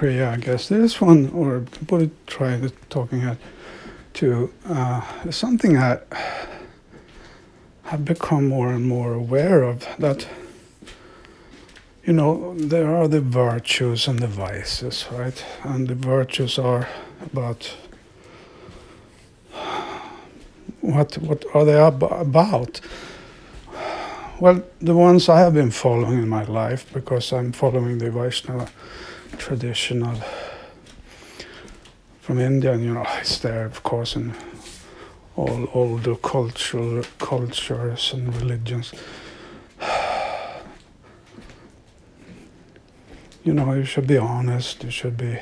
Kriya, I guess. This one, or we'll try talking to something I have become more and more aware of, that, there are the virtues and the vices, right? And the virtues are about what are they about? Well, the ones I have been following in my life, because I'm following the Vaishnava tradition from India, and it's there, of course, in all the cultures and religions. You should be honest, you should be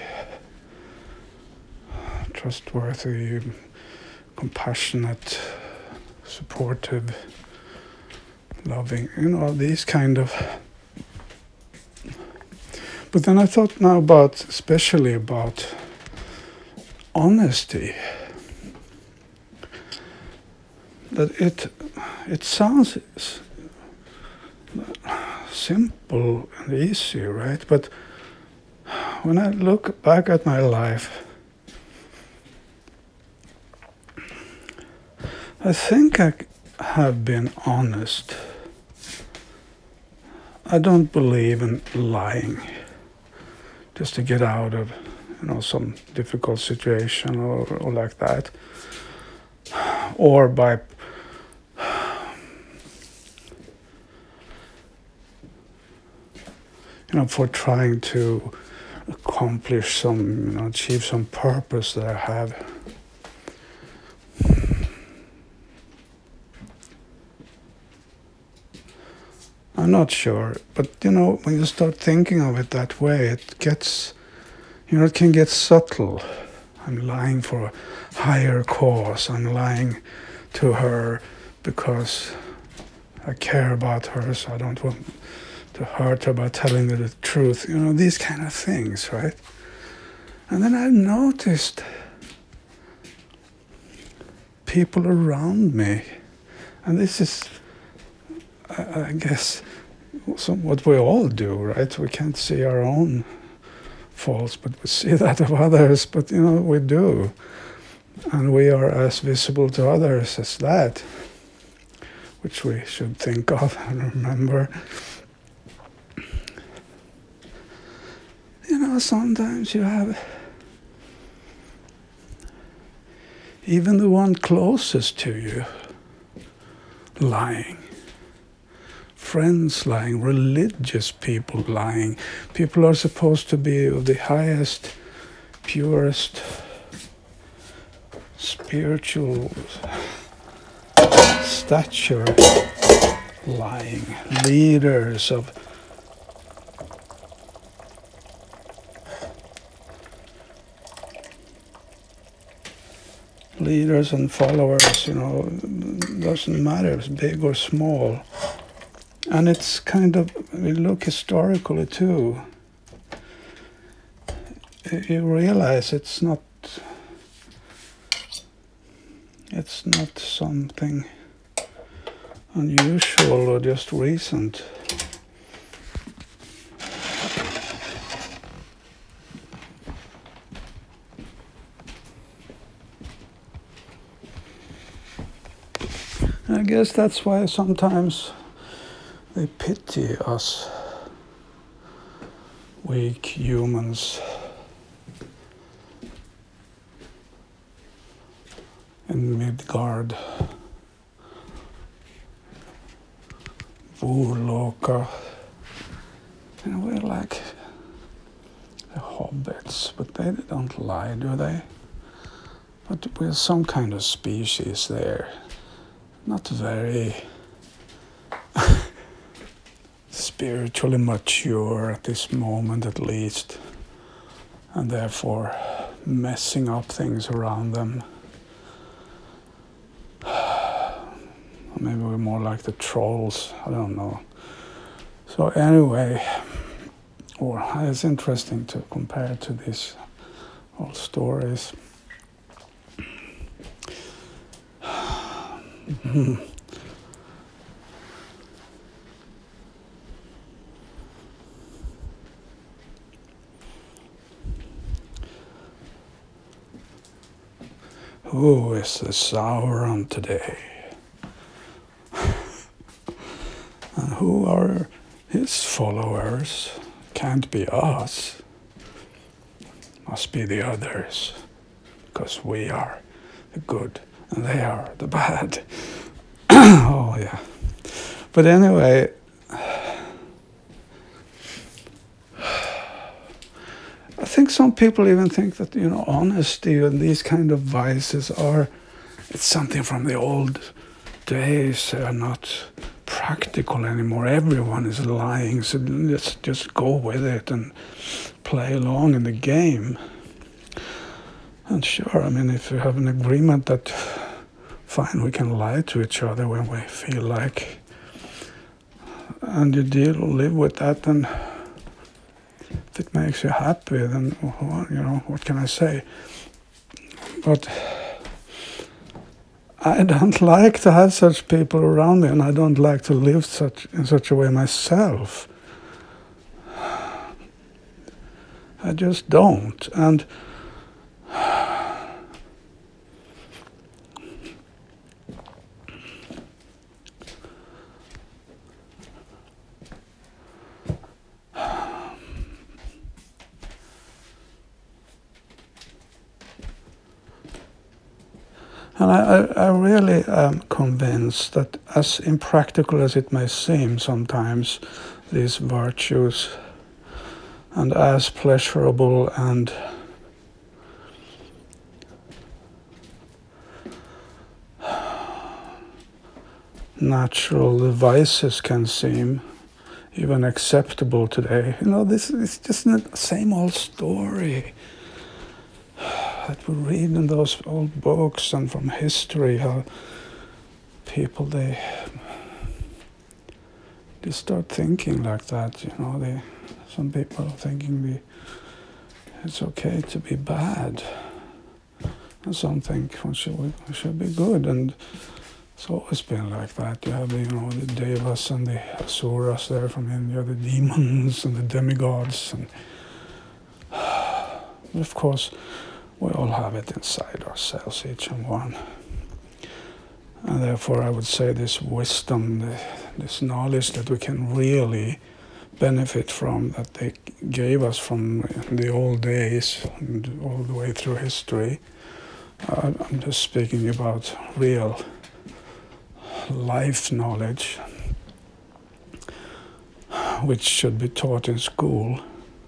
trustworthy, compassionate, supportive, loving, these kind of. But then I thought now especially about honesty. That it sounds simple and easy, right? But when I look back at my life, I think I have been honest. I don't believe in lying just to get out of some difficult situation or like that, or by for trying to accomplish achieve some purpose that I have. I'm not sure, but when you start thinking of it that way, it gets, it can get subtle. I'm lying for a higher cause. I'm lying to her because I care about her, so I don't want to hurt her by telling her the truth. These kind of things, right? And then I've noticed people around me, and this is, I guess, what we all do, right? We can't see our own faults, but we see that of others, but we do. And we are as visible to others as that, which we should think of and remember. Sometimes you have even the one closest to you lying. Friends lying, religious people lying. People are supposed to be of the highest, purest, spiritual stature, lying. Leaders and followers, doesn't matter if it's big or small. And it's kind of, we look historically too. You realize it's not something unusual or just recent. I guess that's why sometimes they pity us, weak humans in Midgard, Vorloka. We're like the hobbits, but they don't lie, do they? But we're some kind of species there. Not very spiritually mature at this moment, at least, and therefore messing up things around them. Maybe we're more like the trolls, I don't know. So anyway, it's interesting to compare to these old stories. Who is the Sauron today? And who are his followers? Can't be us. Must be the others. Because we are the good and they are the bad. Oh, yeah. But anyway, I think some people even think that, honesty and these kind of vices it's something from the old days. They are not practical anymore. Everyone is lying, so let's just go with it and play along in the game. And sure, if you have an agreement that, fine, we can lie to each other when we feel like, and you live with that, and if it makes you happy, then, what can I say? But I don't like to have such people around me, and I don't like to live in such a way myself. I just don't. And I really am convinced that, as impractical as it may seem sometimes, these virtues, and as pleasurable and natural the vices can seem, even acceptable today, this is just the same old story that we read in those old books and from history, how people, they start thinking like that, some people are thinking it's okay to be bad, and some think we should be good, and it's always been like that. You have the devas and the asuras there from India, the demons and the demigods, and but of course we all have it inside ourselves, each and one. And therefore I would say this wisdom, this knowledge that we can really benefit from, that they gave us from the old days and all the way through history. I'm just speaking about real life knowledge, which should be taught in school.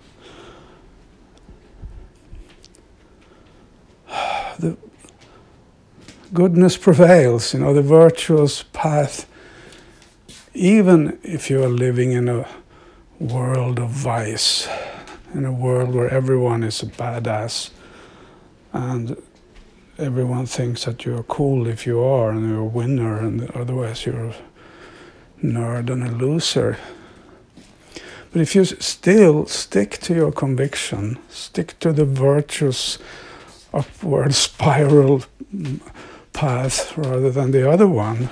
The goodness prevails, the virtuous path, even if you are living in a world of vice, in a world where everyone is a badass and everyone thinks that you're cool if you are, and you're a winner, and otherwise you're a nerd and a loser. But if you still stick to your conviction, stick to the virtuous upward spiral path rather than the other one,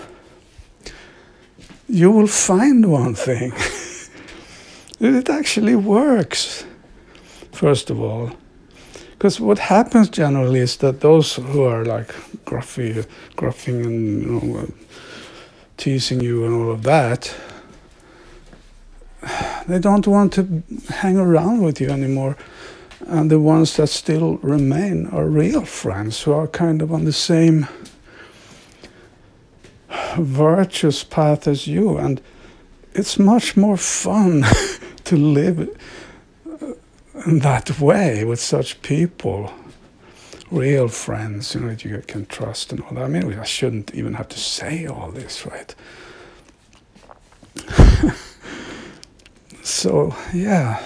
you will find one thing. It actually works, first of all. Because what happens generally is that those who are like gruffing and teasing you and all of that, they don't want to hang around with you anymore. And the ones that still remain are real friends who are kind of on the same virtuous path as you. And it's much more fun to live in that way with such people, real friends, that you can trust and all that. I shouldn't even have to say all this, right? So, yeah.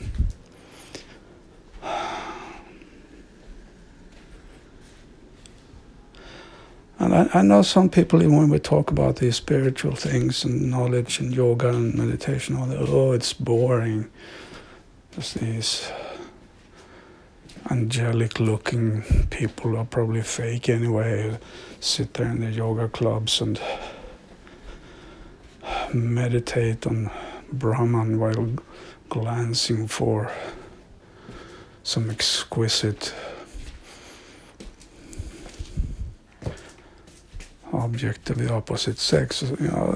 And I know some people, even when we talk about these spiritual things and knowledge and yoga and meditation, it's boring. Just these angelic-looking people are probably fake anyway, who sit there in the yoga clubs and meditate on Brahman while glancing for some exquisite subject of the opposite sex. You know,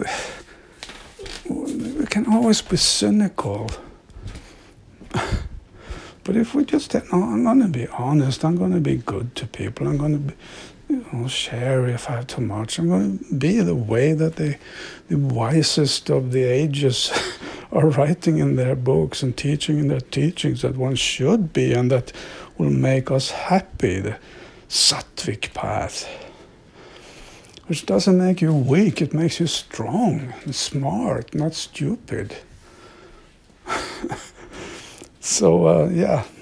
we can always be cynical. But if we just say, no, I'm going to be honest, I'm going to be good to people, I'm going to be, share if I have too much, I'm going to be the way that the wisest of the ages are writing in their books and teaching in their teachings that one should be, and that will make us happy, the sattvic path. Which doesn't make you weak, it makes you strong and smart, not stupid. So, yeah.